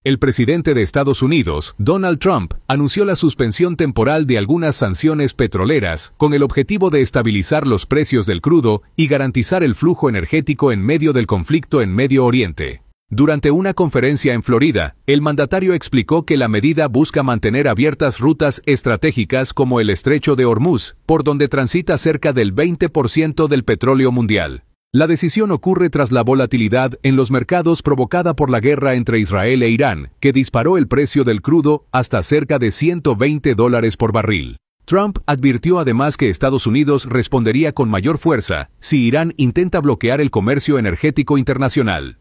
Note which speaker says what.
Speaker 1: El presidente de Estados Unidos, Donald Trump, anunció la suspensión temporal de algunas sanciones petroleras con el objetivo de estabilizar los precios del crudo y garantizar el flujo energético en medio del conflicto en Medio Oriente. Durante una conferencia en Florida, el mandatario explicó que la medida busca mantener abiertas rutas estratégicas como el Estrecho de Hormuz, por donde transita cerca del 20% del petróleo mundial. La decisión ocurre tras la volatilidad en los mercados provocada por la guerra entre Israel e Irán, que disparó el precio del crudo hasta cerca de $120 por barril. Trump advirtió además que Estados Unidos respondería con mayor fuerza si Irán intenta bloquear el comercio energético internacional.